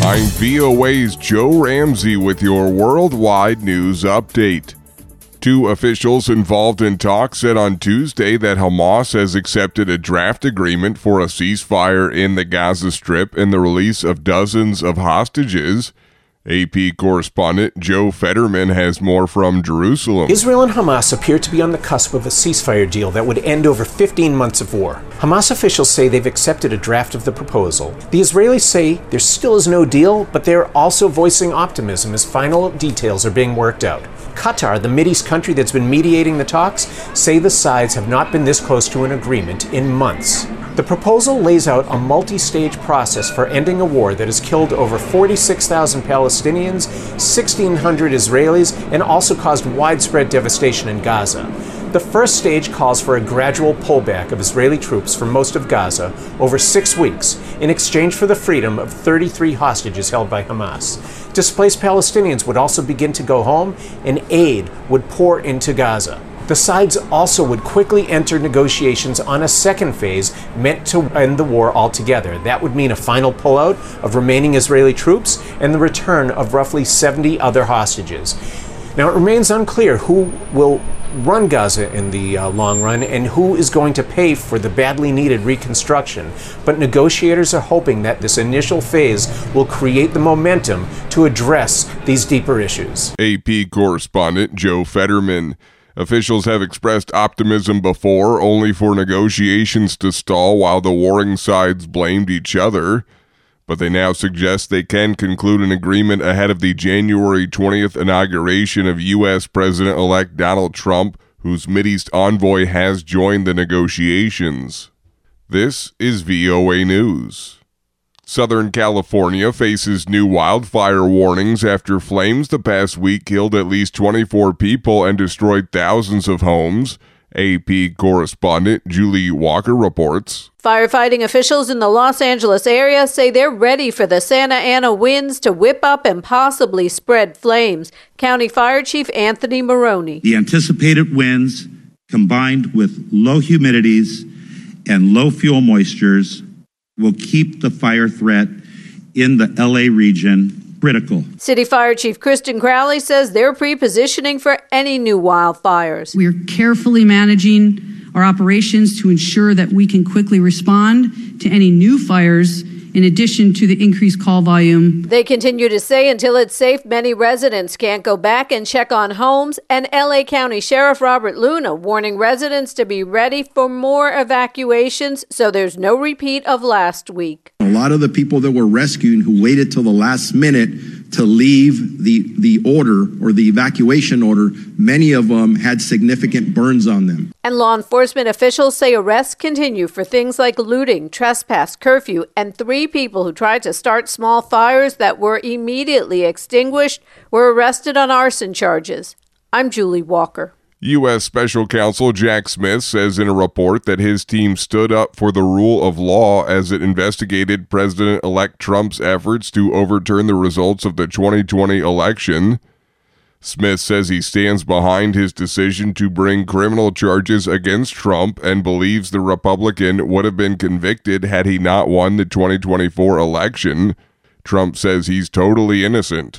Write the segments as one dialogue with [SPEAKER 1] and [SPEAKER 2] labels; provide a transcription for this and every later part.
[SPEAKER 1] I'm VOA's Joe Ramsey with your worldwide news update. Two officials involved in talks said on Tuesday that Hamas has accepted a draft agreement for a ceasefire in the Gaza Strip and the release of dozens of hostages. AP correspondent Joe Fetterman has more from Jerusalem.
[SPEAKER 2] Israel and Hamas appear to be on the cusp of a ceasefire deal that would end over 15 months of war. Hamas officials say they've accepted a draft of the proposal. The Israelis say there still is no deal, but they're also voicing optimism as final details are being worked out. Qatar, the Mideast country that's been mediating the talks, say the sides have not been this close to an agreement in months. The proposal lays out a multi-stage process for ending a war that has killed over 46,000 Palestinians, 1,600 Israelis, and also caused widespread devastation in Gaza. The first stage calls for a gradual pullback of Israeli troops from most of Gaza over 6 weeks in exchange for the freedom of 33 hostages held by Hamas. Displaced Palestinians would also begin to go home, and aid would pour into Gaza. The sides also would quickly enter negotiations on a second phase meant to end the war altogether. That would mean a final pullout of remaining Israeli troops and the return of roughly 70 other hostages. Now, it remains unclear who will run Gaza in the long run and who is going to pay for the badly needed reconstruction, but negotiators are hoping that this initial phase will create the momentum to address these deeper issues.
[SPEAKER 1] AP correspondent Joe Fetterman. Officials have expressed optimism before, only for negotiations to stall while the warring sides blamed each other. But they now suggest they can conclude an agreement ahead of the January 20th inauguration of U.S. President-elect Donald Trump, whose Mideast envoy has joined the negotiations. This is VOA News. Southern California faces new wildfire warnings after flames the past week killed at least 24 people and destroyed thousands of homes. AP correspondent Julie Walker reports.
[SPEAKER 3] Firefighting officials in the Los Angeles area say they're ready for the Santa Ana winds to whip up and possibly spread flames. County Fire Chief Anthony Maroney.
[SPEAKER 4] The anticipated winds, combined with low humidities and low fuel moistures, will keep the fire threat in the LA region critical.
[SPEAKER 3] City Fire Chief Kristen Crowley says they're pre-positioning for any new wildfires.
[SPEAKER 5] We're carefully managing our operations to ensure that we can quickly respond to any new fires in addition to the increased call volume.
[SPEAKER 3] They continue to say until it's safe, many residents can't go back and check on homes, and LA County Sheriff Robert Luna warning residents to be ready for more evacuations so there's no repeat of last week.
[SPEAKER 6] A lot of the people that we're rescuing who waited till the last minute to leave the order or the evacuation order, many of them had significant burns on them.
[SPEAKER 3] And law enforcement officials say arrests continue for things like looting, trespass, curfew, and 3 people who tried to start small fires that were immediately extinguished were arrested on arson charges. I'm Julie Walker.
[SPEAKER 1] U.S. Special Counsel Jack Smith says in a report that his team stood up for the rule of law as it investigated President-elect Trump's efforts to overturn the results of the 2020 election. Smith says he stands behind his decision to bring criminal charges against Trump and believes the Republican would have been convicted had he not won the 2024 election. Trump says he's totally innocent.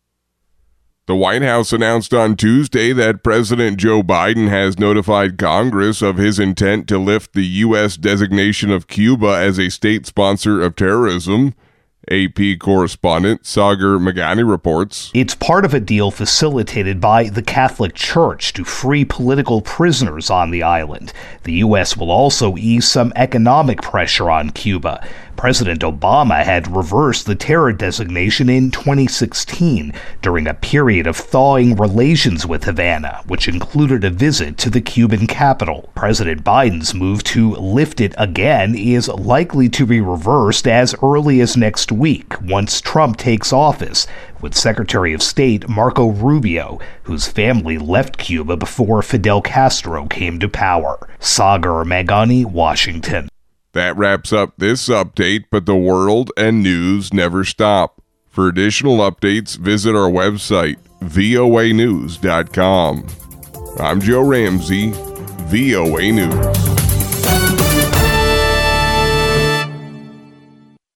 [SPEAKER 1] The White House announced on Tuesday that President Joe Biden has notified Congress of his intent to lift the U.S. designation of Cuba as a state sponsor of terrorism. AP correspondent Sagar Meghani reports.
[SPEAKER 7] It's part of a deal facilitated by the Catholic Church to free political prisoners on the island. The U.S. will also ease some economic pressure on Cuba. President Obama had reversed the terror designation in 2016 during a period of thawing relations with Havana, which included a visit to the Cuban capital. President Biden's move to lift it again is likely to be reversed as early as next week, once Trump takes office, with Secretary of State Marco Rubio, whose family left Cuba before Fidel Castro came to power. Sagar Meghani, Washington.
[SPEAKER 1] That wraps up this update, but the world and news never stop. For additional updates, visit our website, voanews.com. I'm Joe Ramsey, VOA News.